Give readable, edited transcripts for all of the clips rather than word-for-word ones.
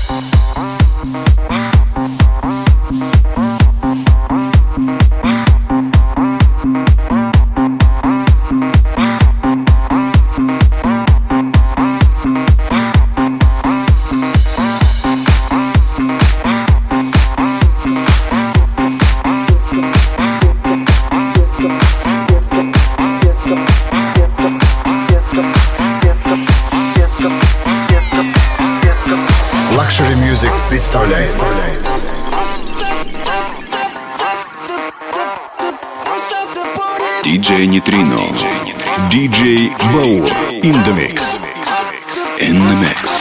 представляет DJ Neutrino, DJ Bauer in the mix. In the mix.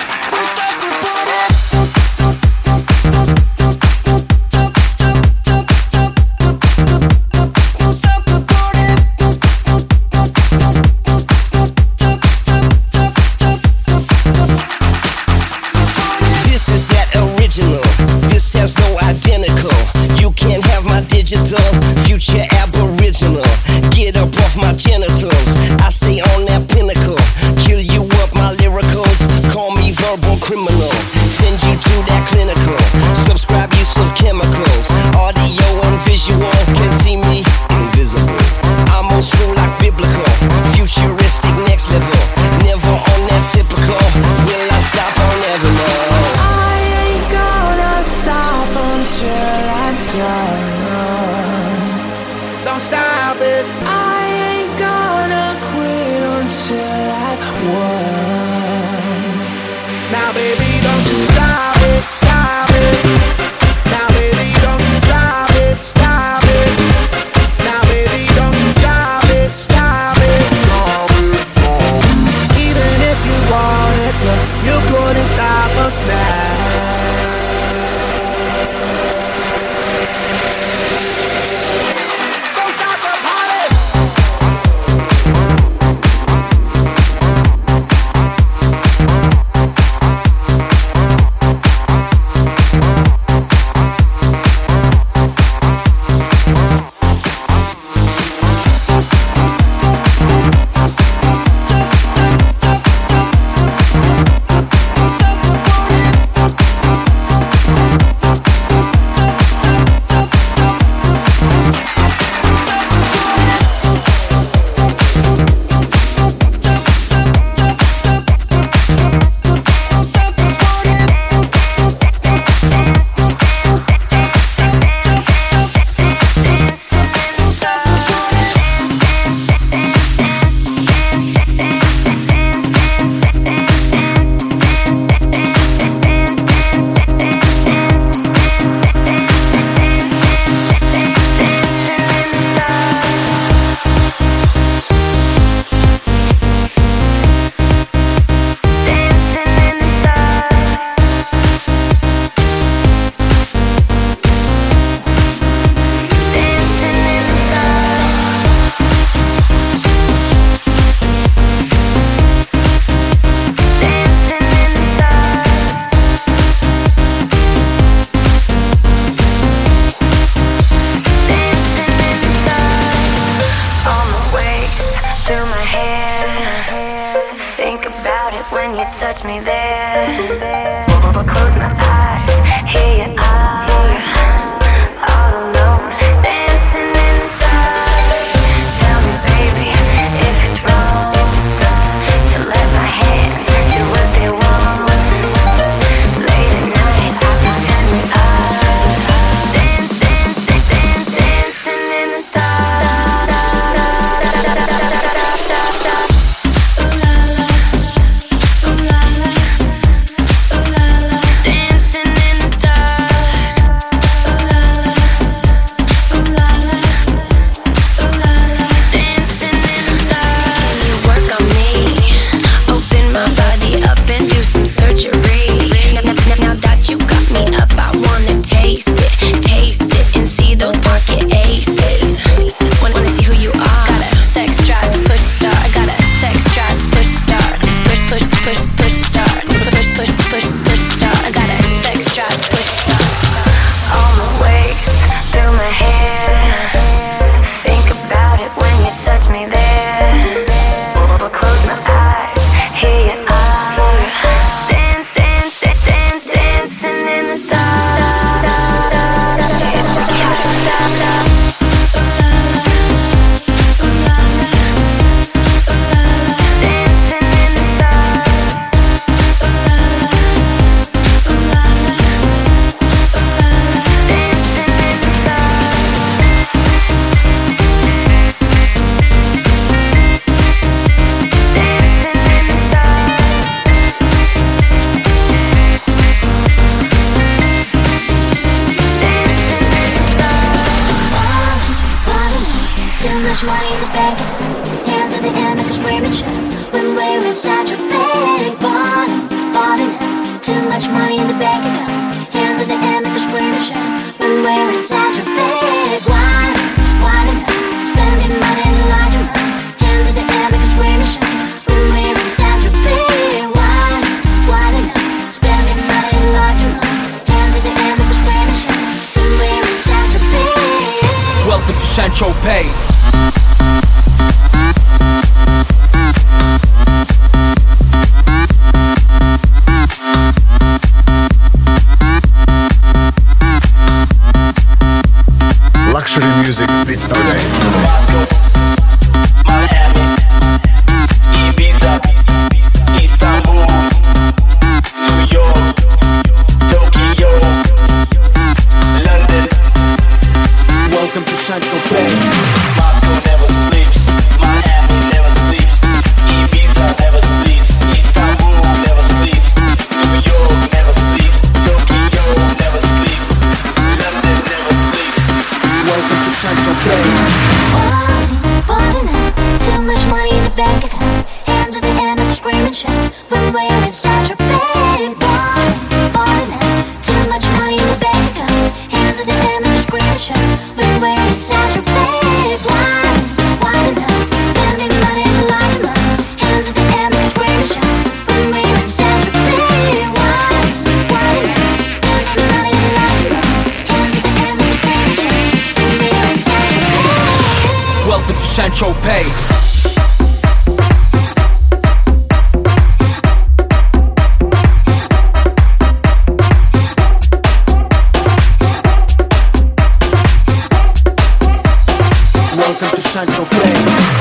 Future aboriginal, get up off my genitals. I stay on that pinnacle, kill you up my lyricals. Call me verbal criminal, send you to that clinical. Subscribe use of chemicals, audio and visual. Can see me invisible. I'm old school like biblical, futuristic next level. Never on that typical. Will I stop? I'll never know. I ain't gonna stop until I die. Don't stop it. I ain't gonna quit until I won. Now baby, don't you stop it, stop it. Now baby, don't you stop it, stop it. Now baby, don't you stop it, stop it. Even if you wanted to, you couldn't stop us now. Touch me there, but close my eyes. Here you are, all alone, dancing in the dark. Tell me, baby, if it's wrong to let my hands do what they want. Late at night, I pretend we are dancing in the dark. Dance we're inside your bed. Why tonight? Spending money large amount. Hands in the air like it's rain and shine. When we're inside your bed. Why tonight? Spending money large amount. Hands in the air like it's rain and shine. When we're inside your bed. Welcome to Saint-Tropez. Luxury Music представляет Miami, Ibiza, Istanbul, New York, Tokyo, London. Welcome to Saint-Tropez. Moscow never sleeps, Miami never sleeps, Ibiza never sleeps, Istanbul never sleeps, New York never sleeps, Tokyo never sleeps, London never sleeps. Welcome to Saint-Tropez. Party night, too much money in the bank account. Hands in the air, never scream and shout. When we're inside your bed. Party night, too much money in the bank account. Hands in the air, never scream and shout. When we're inside your bed. Why tonight? Spending money in large amount. Hands in the air, never scream and shout. When we're inside your bed. Why tonight? Spending money in large amount. Hands in the air, never scream and shout. When we're inside your bed. Welcome to Saint-Tropez. Welcome to Saint-Tropez.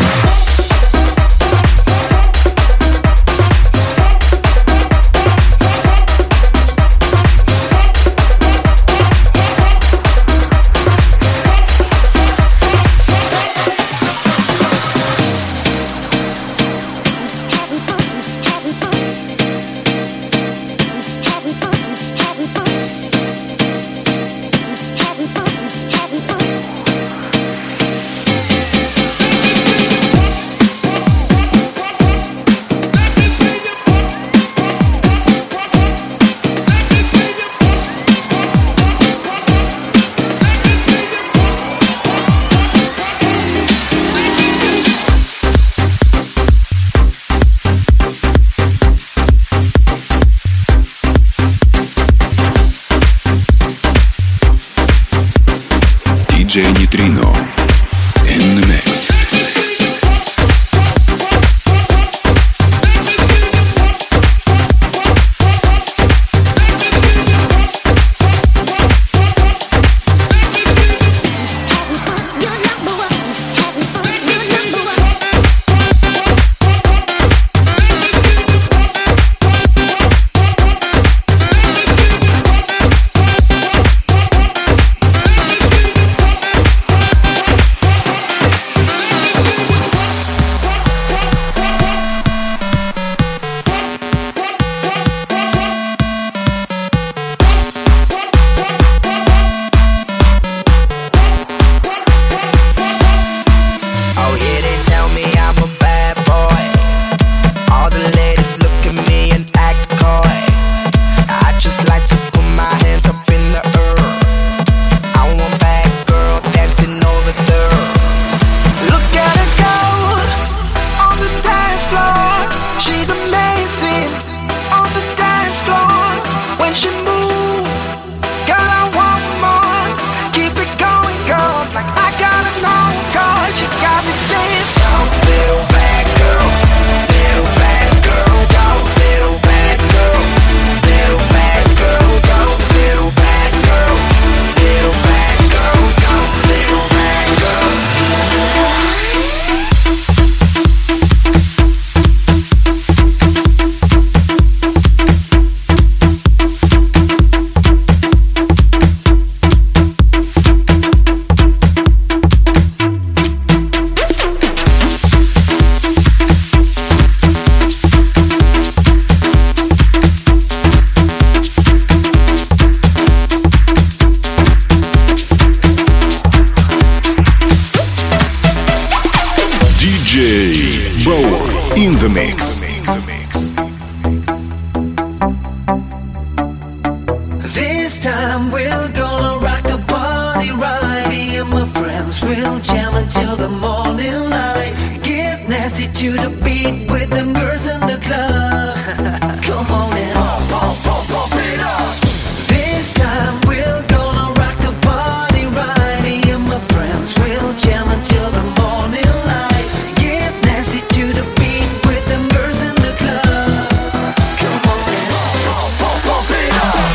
DJ Neutrino in the mix. we'll jam until the morning light. Get nasty to the beat with them girls in the club. Come on and pump it up. This time we're gonna rock the party right. Me and my friends will jam until the morning light. Get nasty to the beat with them girls in the club. Come on and pump it up.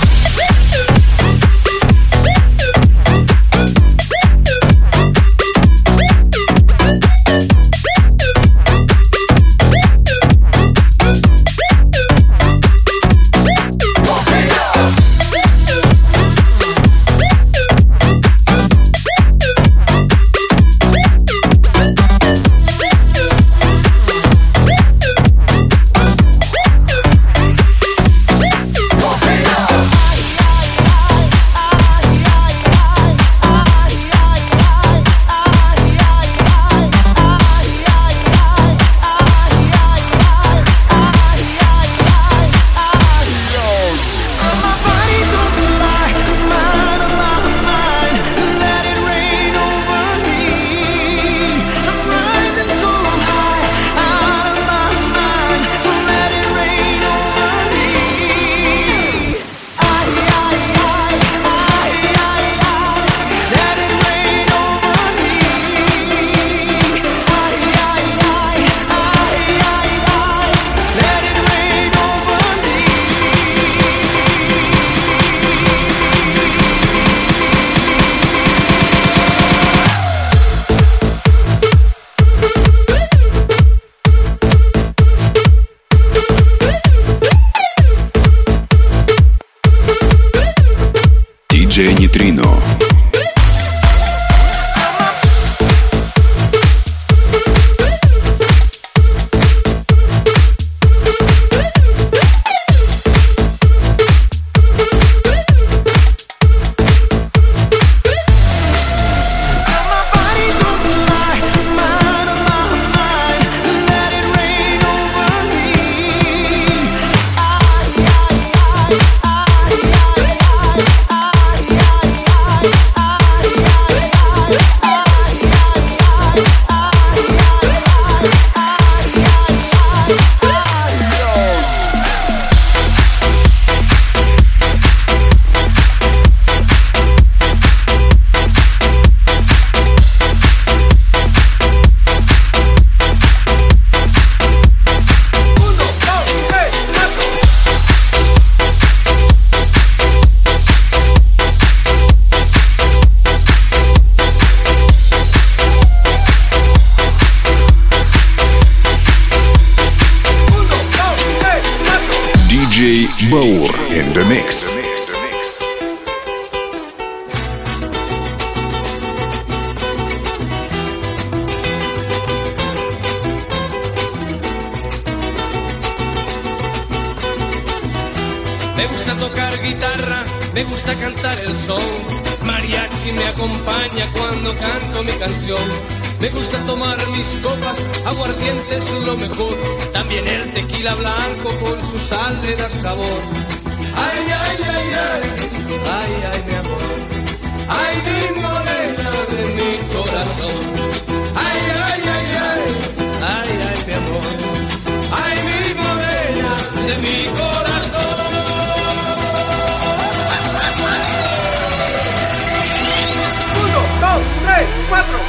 DJ Nitrino. DJ Baur in the mix. Me gusta tocar guitarra, me gusta cantar el son. Mariachi me acompaña cuando canto mi canción. Me gusta tomar mis copas, aguardiente es lo mejor. También el tequila blanco con su sal le da sabor. Ay, ay, ay, ay, ay, ay, mi amor. Ay, mi morena de mi corazón. Ay, ay, ay, ay, ay, ay, mi amor. Ay, mi morena de mi corazón. 1, 2, 3, 4.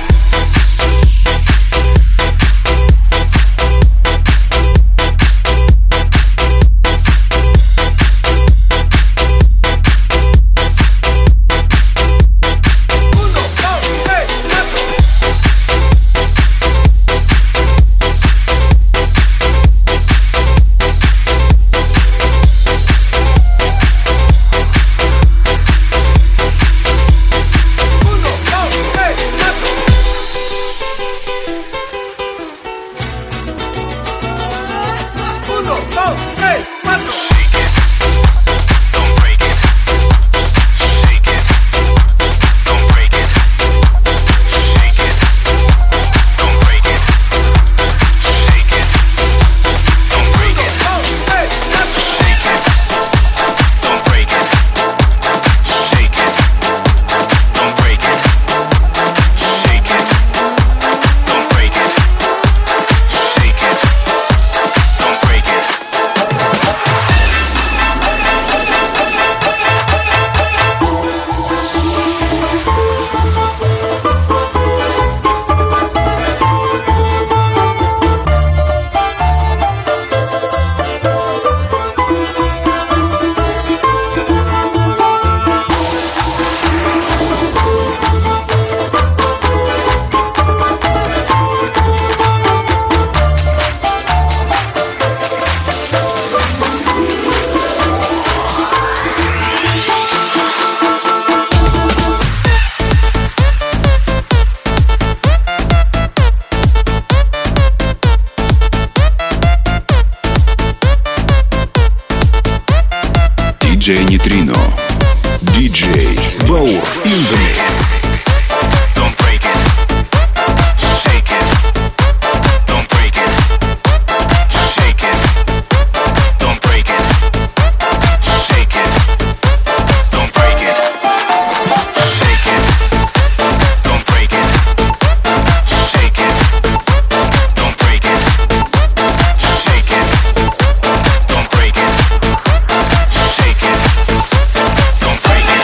DJ Neutrino. DJ Bauer in the mix. Don't break it. Shake it. Don't break it. Shake it. Don't break it. Shake it. Don't break it. Shake it. Don't break it. Shake it. Don't break it. Shake it. Don't break it. Shake it. Don't break it.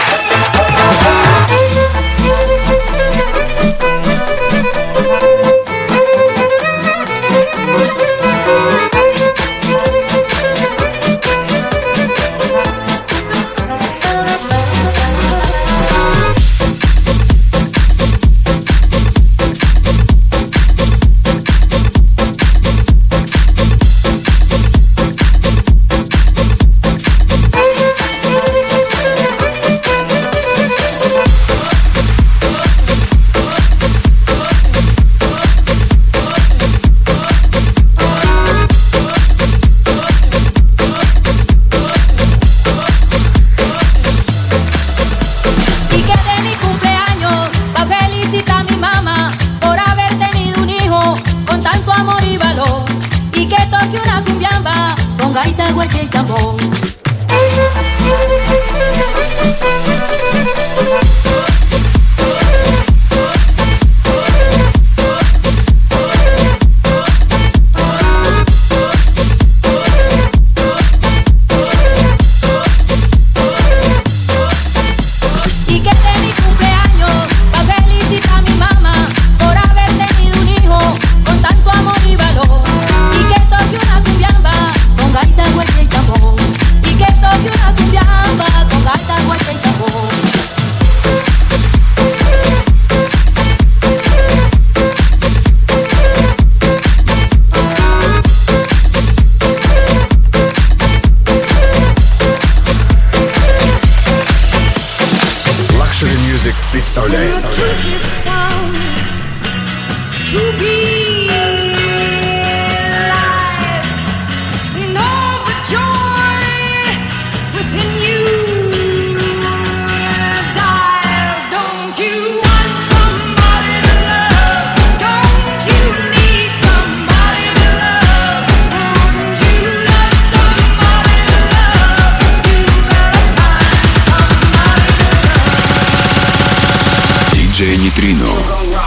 DJ Neutrino.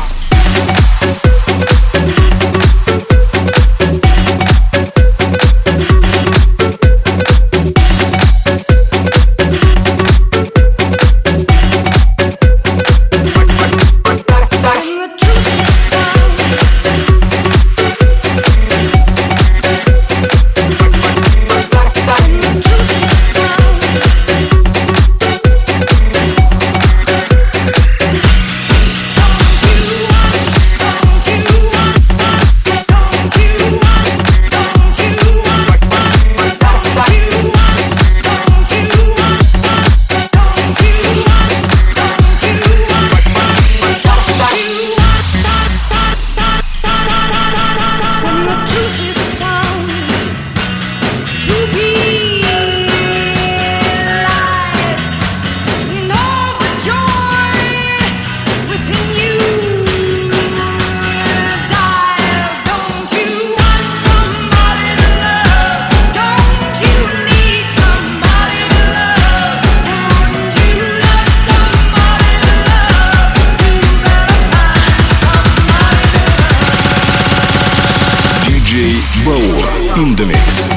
Bauer in the mix.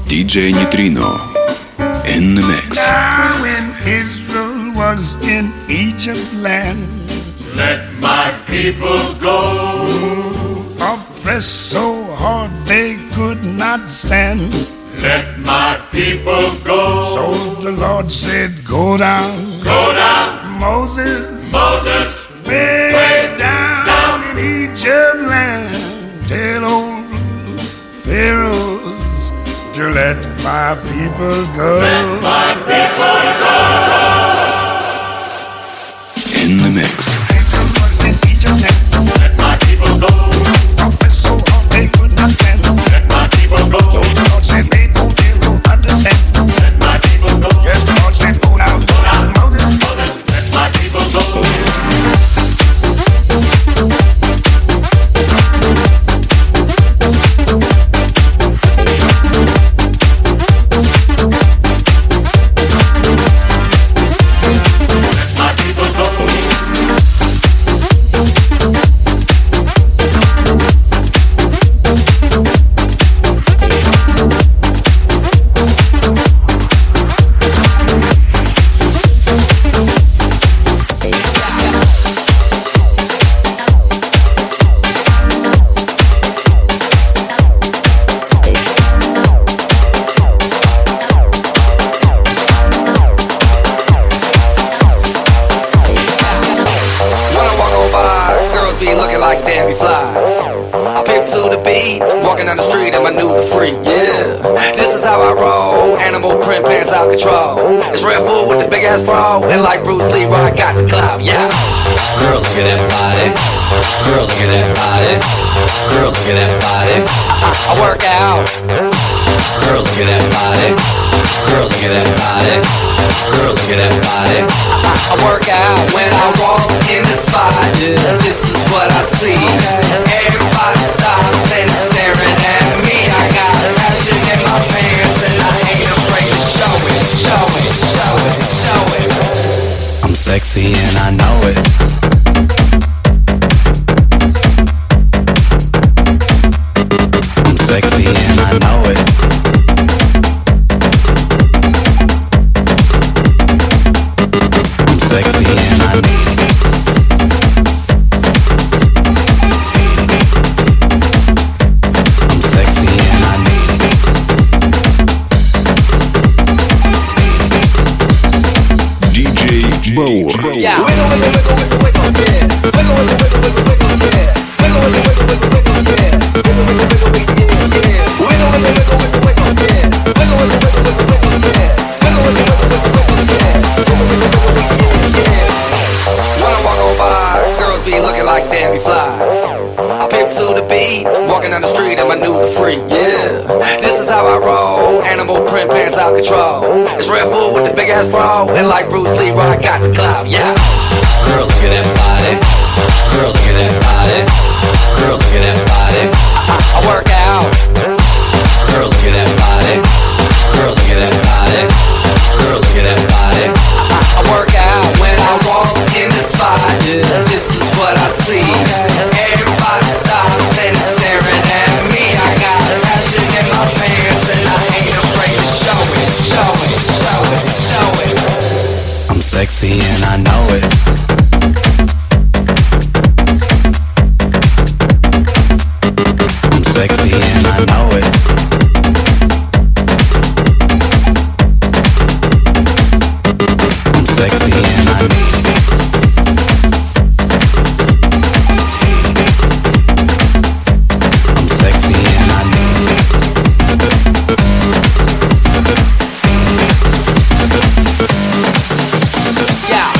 DJ Neutrino in the mix. Now when Israel was in Egypt land, let my people go. Oppressed so hard they could not stand. Let my people go. So the Lord said, go down. Go down. Moses. Moses. Way down in Egypt land. Tell old Pharaohs to let my people go. Let my people go. In the mix. Let my people go. Oppressed so hard they could not stand. Let my people go. So the Lord said, they don't understand. Let my people go. Yes, the Lord said, go down. Go down. Moses. Moses. Let my people go. Down the street and my new the freak, yeah. This is how I roll. Animal print pants out control. It's Red Bull with the big ass bra. And like Bruce Lee, I got the clout, yeah. Girl, look at that body. Girl, look at that body. Girl, look at that body. I work out. Girl, look at that body. Girl, look at that body. Girl, look at that body. I work out when I walk in the spot. This is what I see. Everybody stops and staring at me. I got passion in my pants and I ain't afraid to show it, show it, show it, show it. I'm sexy and I know it. I'm sexy and I know it. I'm sexy and I need it. I'm sexy and I need it. DJ Bauer. Yeah. Wiggle, wiggle, wiggle, wiggle, wiggle, yeah. Wiggle, wiggle, wiggle, wiggle, wiggle, yeah. Wiggle, wiggle, wiggle, wiggle, wiggle, yeah. Wiggle, wiggle, wiggle, wiggle, yeah. Wiggle, wiggle, wiggle, wiggle, wiggle, yeah. Wiggle, wiggle, wiggle, wiggle, wiggle, yeah. Wiggle, wiggle, wiggle, wiggle, wiggle, yeah. Wiggle, wiggle, wiggle, wiggle, yeah. When I walk on by, girls be looking like Debbie Fly. I pick to the beat, walking down the street and my new the freak, yeah. This is how I roll, animal print pants out control. It's Red Bull with the big ass bra, and like Bruce Lee, I got the clout, yeah. Girl, look at that body. Girl, look at that body. Girl, look at that body. I work out. Girl, look at that body. Girl, look at that body. Girl, look at that body. I work out when I walk in the spot. This is what I see. Everybody stops and is staring at me. I got passion in my pants and I ain't afraid to show it, show it, show it, show it. I'm sexy and I know it. I'm sexy and I know it. I'm sexy and I need it. I'm sexy and I need it. Yeah.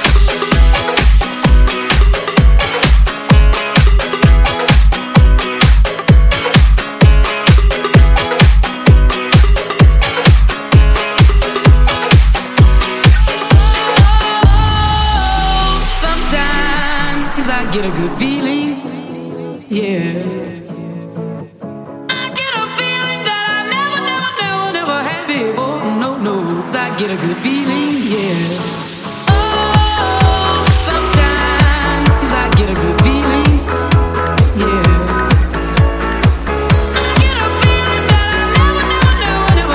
Sometimes I get a good feeling, yeah. I get a feeling that I never had before. No, I get a good feeling, yeah. Oh, sometimes I get a good feeling, yeah. I get a feeling that I never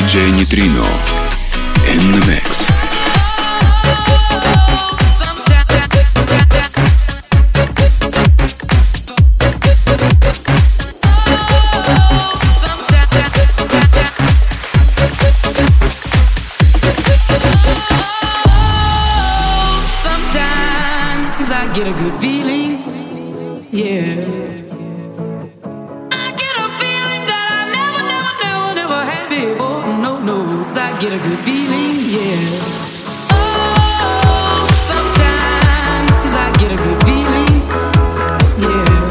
DJ Neutrino in the mix. Sometimes I get a good feeling, yeah. Get a good feeling, yeah. Oh, sometimes I get a good feeling, yeah.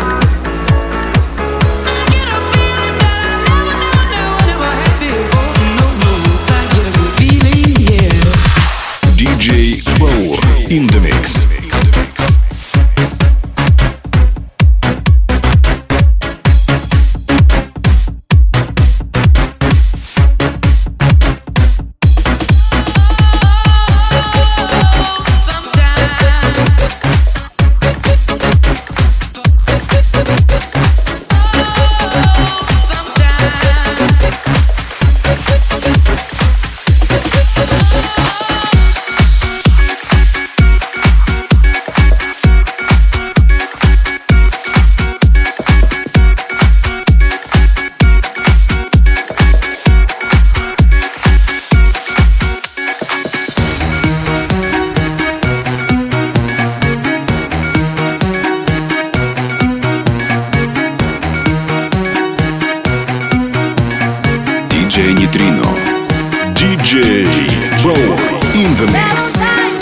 I get a feeling that I never had before. No, I get a good feeling, yeah. DJ Bauer in the mix. DJ Neutrino, DJ Bauer in the mix.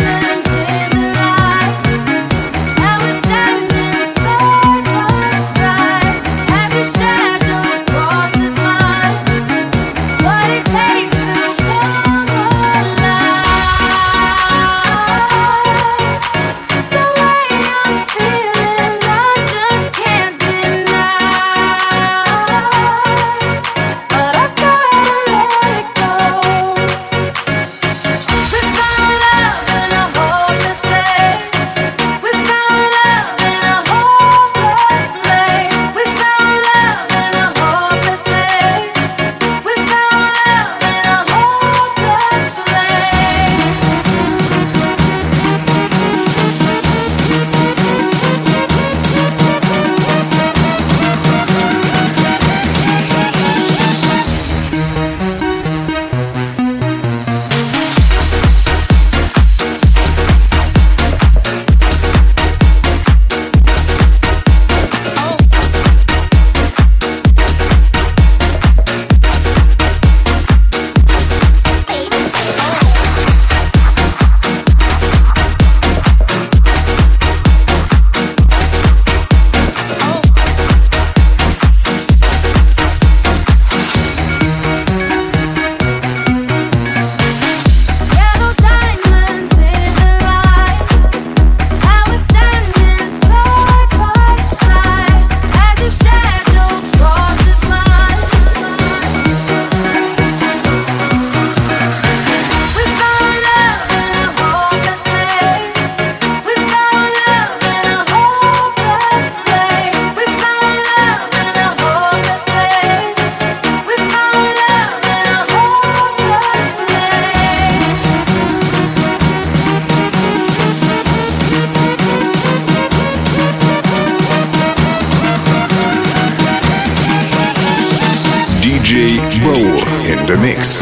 DJ Bauer in the mix.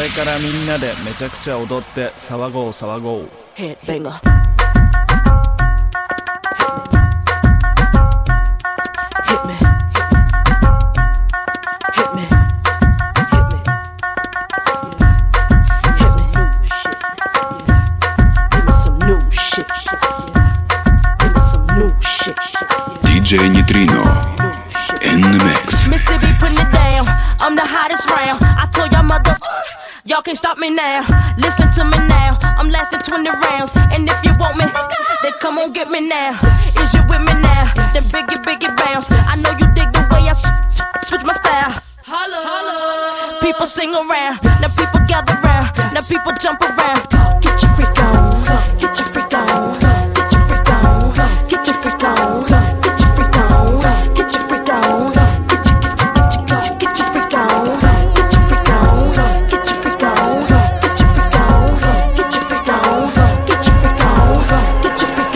れからみんなでめちゃくちゃ踊って騒ごう騒ごう。 Headbanger. DJ Neutrino in the mix. Mississippi putting it down. I'm the hottest round. I told y'all mother, y'all can't stop me now. Listen to me now. I'm lasting 20 rounds. And if you want me, then come on get me now. Is you with me now? Then biggie bounce. I know you dig the way I switch my style. Holla, holla. People sing around. Now people gather round. Now people jump around. Get your freak on. Get your freak on. Get your freak on. Get your freak on. Get your freak on. Get your freak on. Get your freak on. Get your freak on. Get your freak on. Get your freak on. Get your freak on. Get your freak on. Get your freak on. Get your freak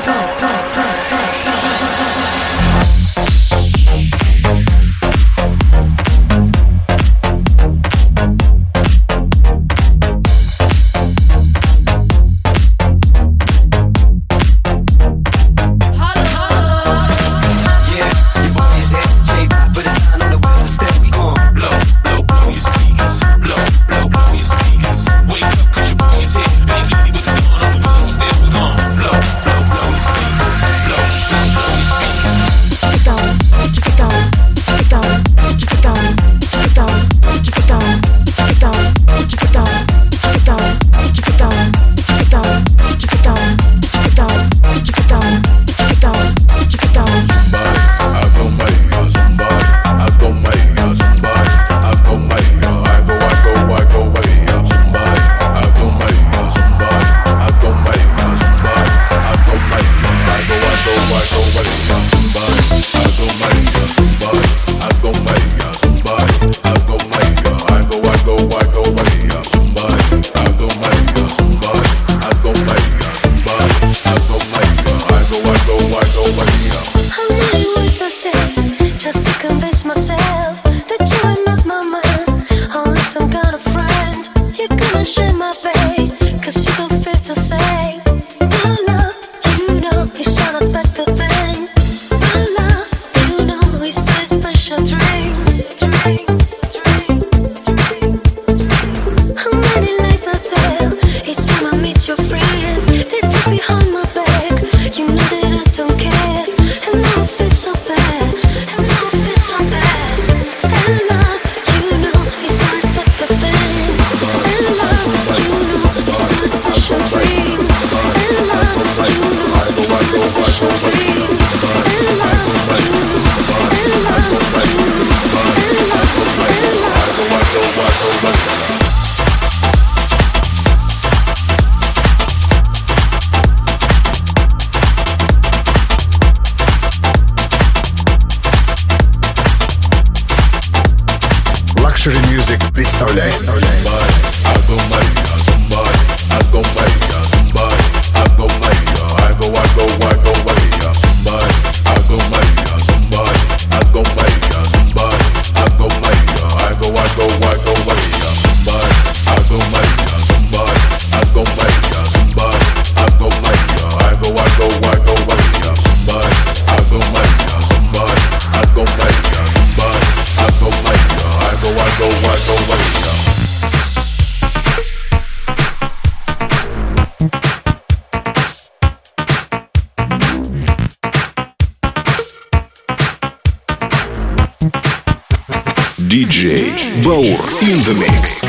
DJ Bauer in the mix.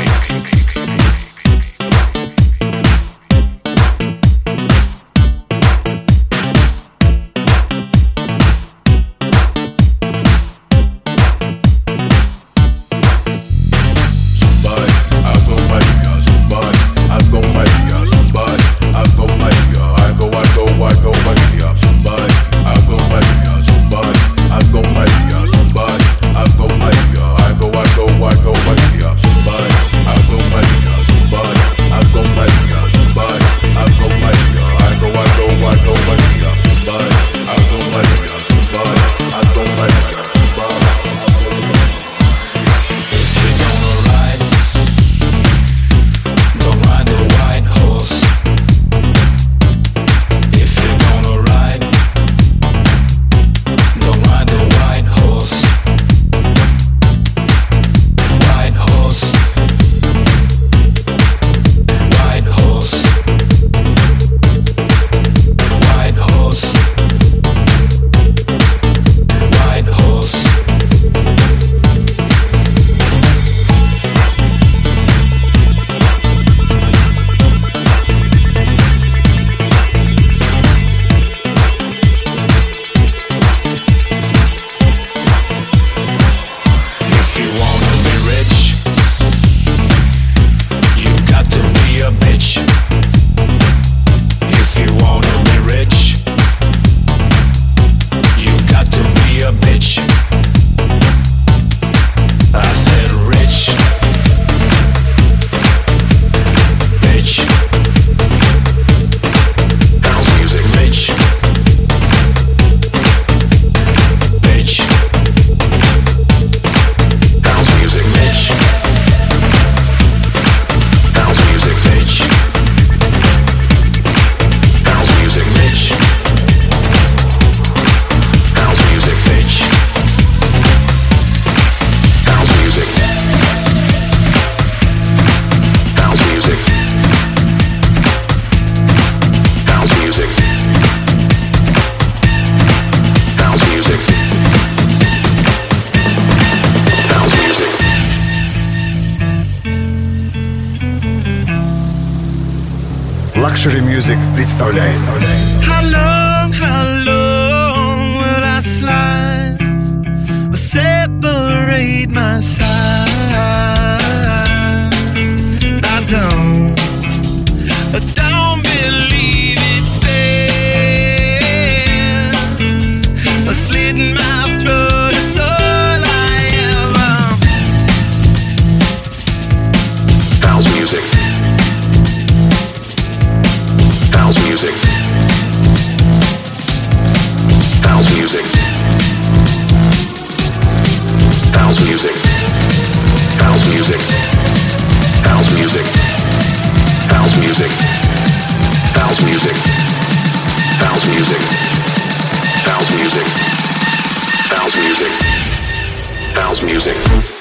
I go Luxury Music представляет. How long will I slide or separate my side? I don't believe it's fair. A slit in my throat is all I ever. House music. House music. House music. House music. House music. House music. House music. House music. House music. House music. House music. House music.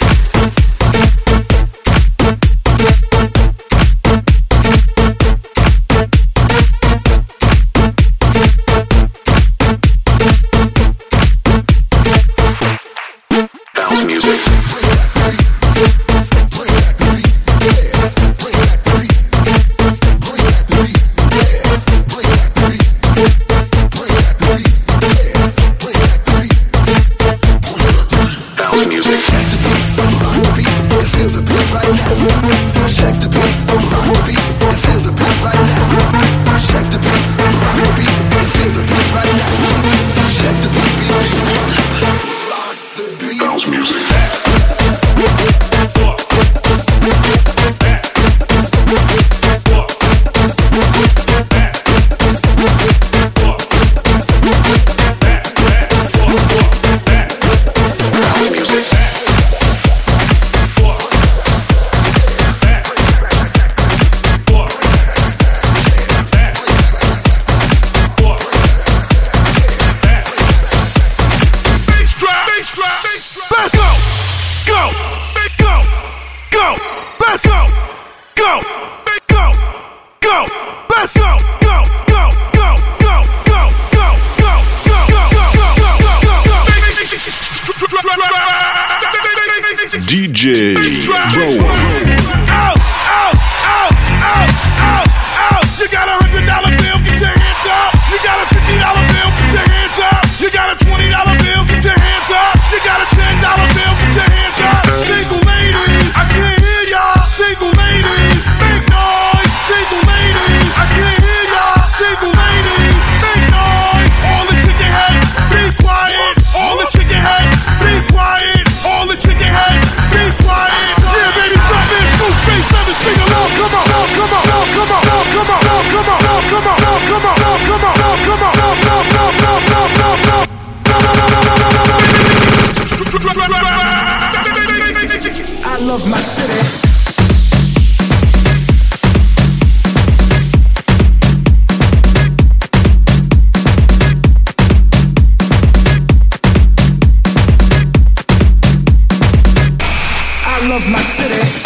DJ Bauer. You got $100 bill, get your hands up. You got a $50 bill, get your hands up. You got a $20 bill, get your hands up. You got a $10 bill, get your hands up. Single ladies, I can't hear y'all. Single ladies, make noise. Single ladies, I can't hear y'all. Single ladies, make noise. All the chicken heads, be quiet. All the chicken heads, be quiet. All the chicken heads, be quiet. Yeah, baby, jump in, scoop, face, let me sing along. Come on, come on, come on, come on, come on, come on, come on, come on, come on, I love my city. I love my city.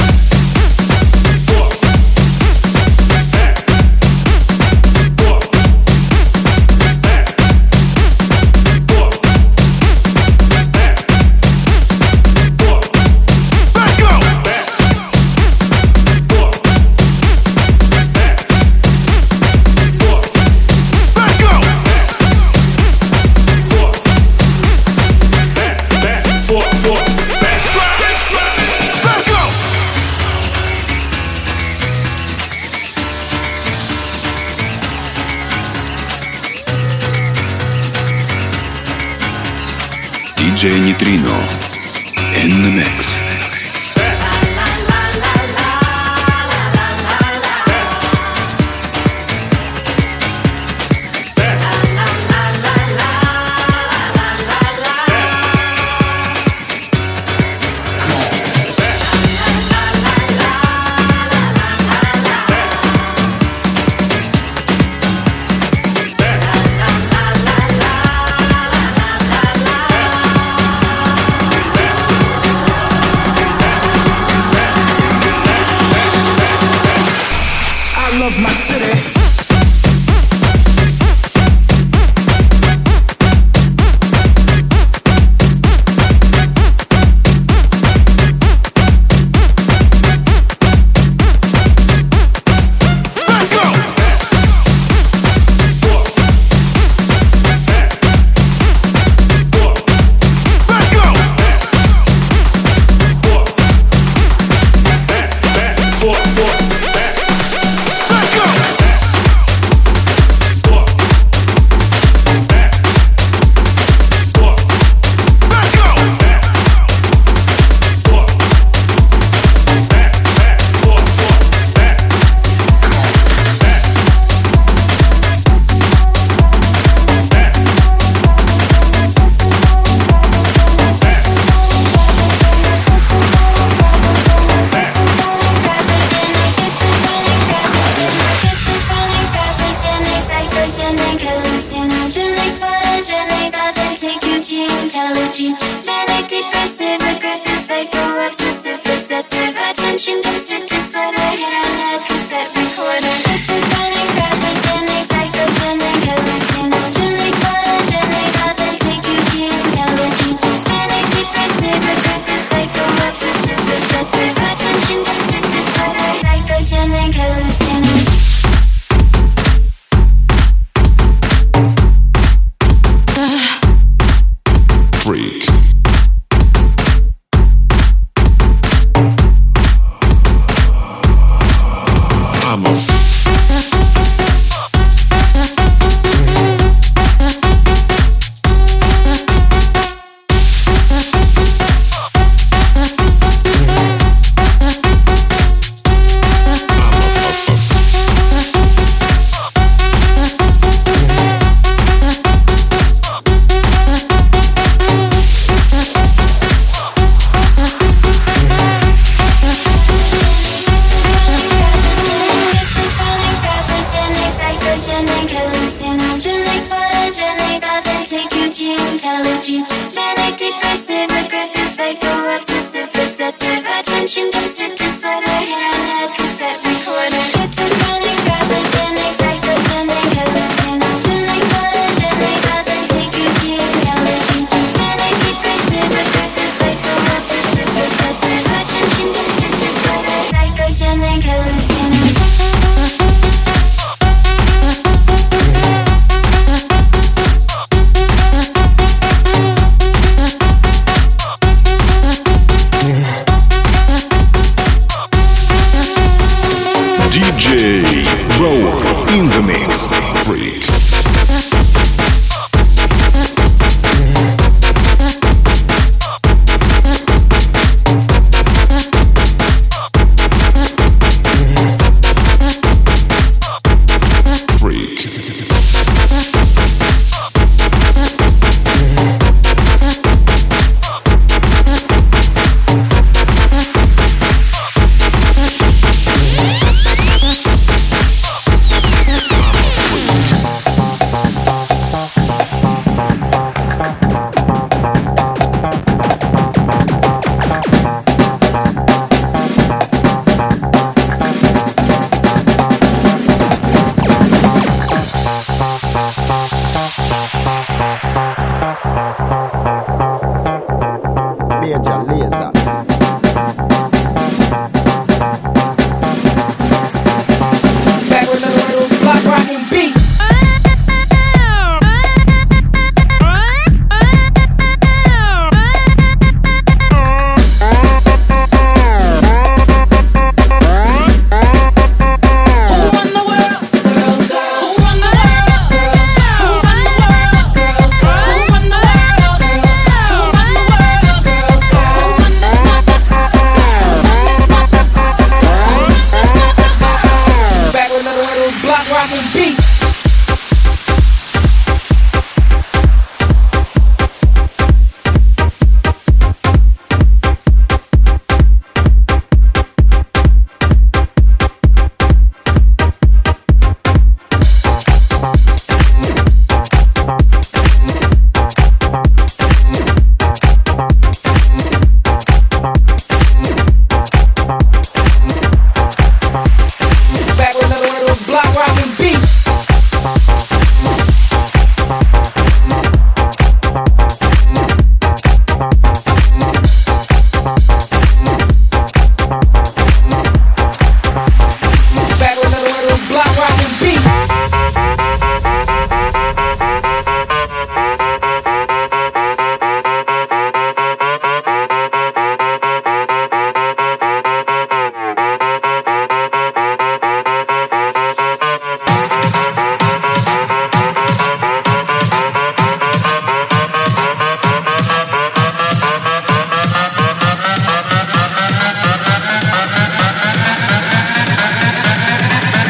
DJ Neutrino in the mix. My city. attention, don't stick disorder. Handheld cassette recorder. Schizophrenic, pathogenic, psychogenic, hallucinogenic, photogenic, authentic, Eugene, allergy, manic, depressive, aggressive, psycho, obsessive, possessive, attention, don't stick disorder. Psychogenic, hallucinogenic. Freak. Vamos. Manic, depressive, aggressive, psycho, obsessive, possessive, attention, deficit disorder, handheld cassette recorder. Schizophrenic, pathogenic, psychogenic, hallucinogenic, photogenic, authentic, Eugene, allergy, manic, depressive, aggressive, psycho, obsessive, possessive, attention, deficit disorder, psychogenic, hallucinogenic. DJ Bauer in the mix. Freak.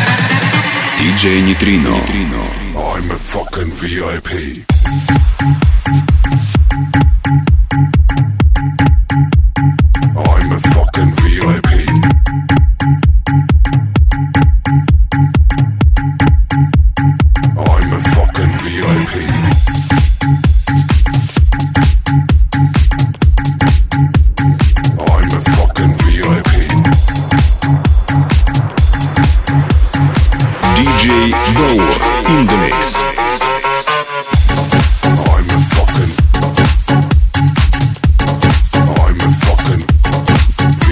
DJ Nitrino. I'm a fucking VIP.